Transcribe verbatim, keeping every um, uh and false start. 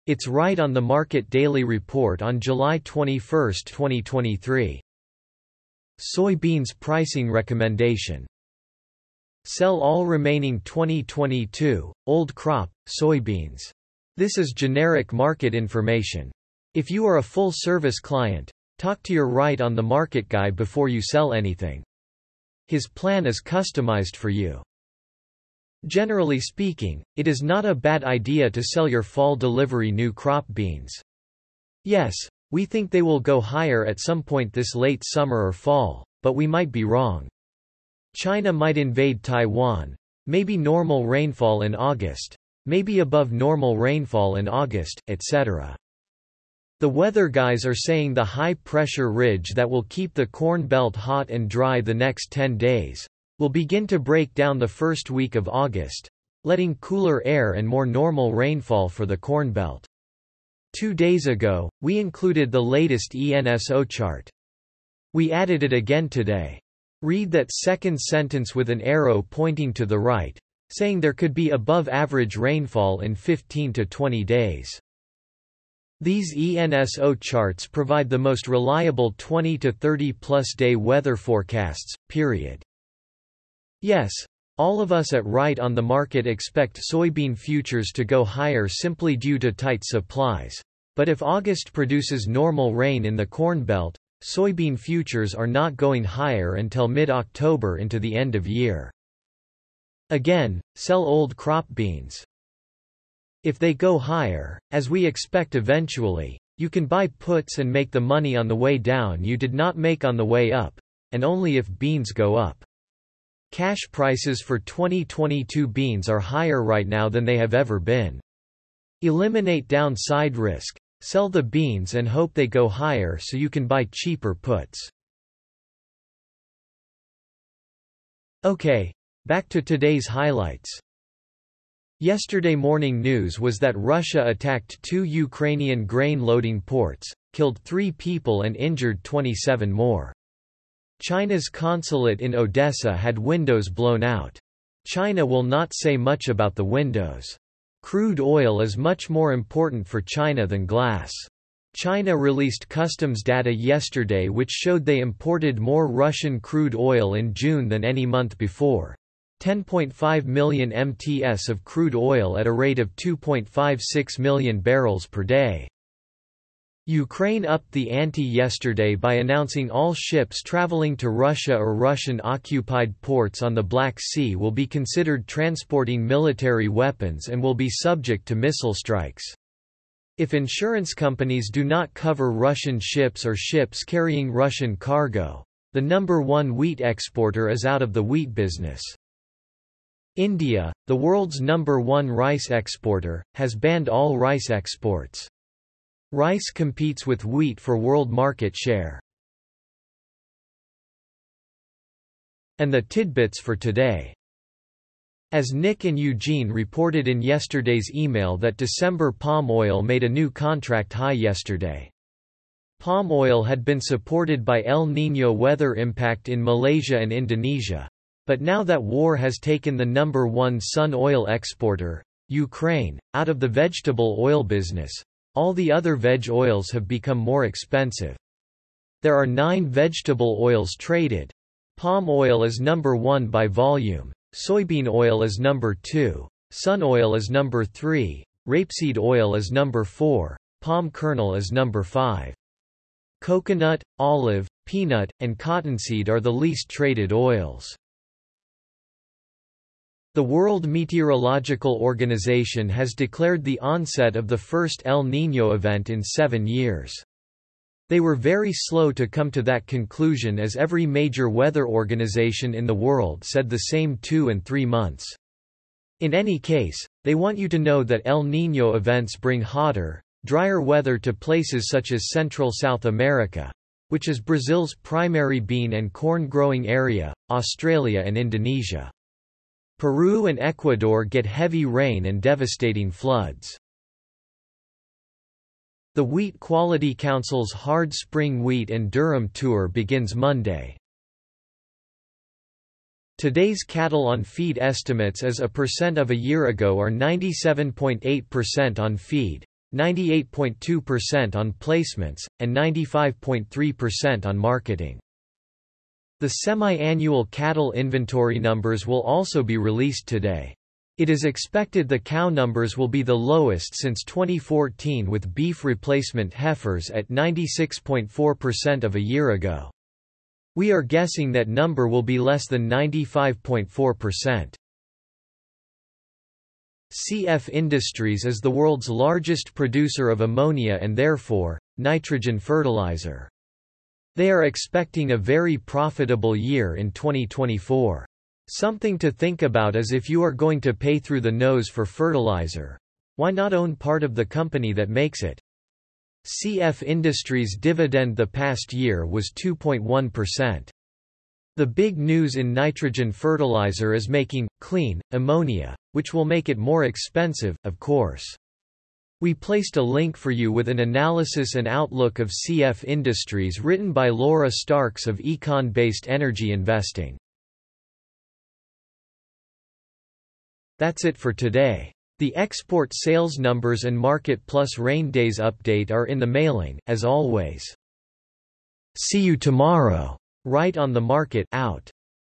It's right on the Market Daily Report on July twenty-first, twenty twenty-three. Soybeans pricing recommendation. Sell all remaining twenty twenty-two, old crop, soybeans. This is generic market information. If you are a full-service client, talk to your right on the market guy before you sell anything. His plan is customized for you. Generally speaking, it is not a bad idea to sell your fall delivery new crop beans. Yes, we think they will go higher at some point this late summer or fall, but we might be wrong. China might invade Taiwan, maybe normal rainfall in August, maybe above normal rainfall in August, et cetera. The weather guys are saying the high-pressure ridge that will keep the Corn Belt hot and dry the next ten days will begin to break down the first week of August, letting cooler air and more normal rainfall for the Corn Belt. Two days ago, we included the latest E N S O chart. We added it again today. Read that second sentence with an arrow pointing to the right, saying there could be above-average rainfall in fifteen to twenty days. These E N S O charts provide the most reliable twenty to thirty plus day weather forecasts, period. Yes, all of us at Right on the Market expect soybean futures to go higher simply due to tight supplies. But if August produces normal rain in the Corn Belt, soybean futures are not going higher until mid-October into the end of year. Again, sell old crop beans. If they go higher, as we expect eventually, you can buy puts and make the money on the way down you did not make on the way up, and only if beans go up. Cash prices for twenty twenty-two beans are higher right now than they have ever been. Eliminate downside risk, sell the beans and hope they go higher so you can buy cheaper puts. Okay, back to today's highlights. Yesterday morning news was that Russia attacked two Ukrainian grain-loading ports, killed three people and injured twenty-seven more. China's consulate in Odessa had windows blown out. China will not say much about the windows. Crude oil is much more important for China than glass. China released customs data yesterday which showed they imported more Russian crude oil in June than any month before. ten point five million metric tons of crude oil at a rate of two point five six million barrels per day. Ukraine upped the ante yesterday by announcing all ships traveling to Russia or Russian-occupied ports on the Black Sea will be considered transporting military weapons and will be subject to missile strikes. If insurance companies do not cover Russian ships or ships carrying Russian cargo, the number one wheat exporter is out of the wheat business. India, the world's number one rice exporter, has banned all rice exports. Rice competes with wheat for world market share. And the tidbits for today. As Nick and Eugene reported in yesterday's email that December palm oil made a new contract high yesterday. Palm oil had been supported by El Niño weather impact in Malaysia and Indonesia. But now that war has taken the number one sun oil exporter, Ukraine, out of the vegetable oil business, all the other veg oils have become more expensive. There are nine vegetable oils traded. Palm oil is number one by volume, soybean oil is number two, sun oil is number three, rapeseed oil is number four, palm kernel is number five. Coconut, olive, peanut, and cottonseed are the least traded oils. The World Meteorological Organization has declared the onset of the first El Niño event in seven years. They were very slow to come to that conclusion as every major weather organization in the world said the same two and three months. In any case, they want you to know that El Niño events bring hotter, drier weather to places such as Central South America, which is Brazil's primary bean and corn growing area, Australia and Indonesia. Peru and Ecuador get heavy rain and devastating floods. The Wheat Quality Council's Hard Spring Wheat and Durum Tour begins Monday. Today's cattle on feed estimates as a percent of a year ago are ninety-seven point eight percent on feed, ninety-eight point two percent on placements, and ninety-five point three percent on marketing. The semi-annual cattle inventory numbers will also be released today. It is expected the cow numbers will be the lowest since twenty fourteen, with beef replacement heifers at ninety-six point four percent of a year ago. We are guessing that number will be less than ninety-five point four percent. C F Industries is the world's largest producer of ammonia and therefore, nitrogen fertilizer. They are expecting a very profitable year in twenty twenty-four. Something to think about is if you are going to pay through the nose for fertilizer, why not own part of the company that makes it? C F Industries' dividend the past year was two point one percent. The big news in nitrogen fertilizer is making clean ammonia, which will make it more expensive, of course. We placed a link for you with an analysis and outlook of C F Industries written by Laura Starks of Econ-Based Energy Investing. That's it for today. The export sales numbers and Market Plus Rain Days update are in the mailing, as always. See you tomorrow. Right on the market, out.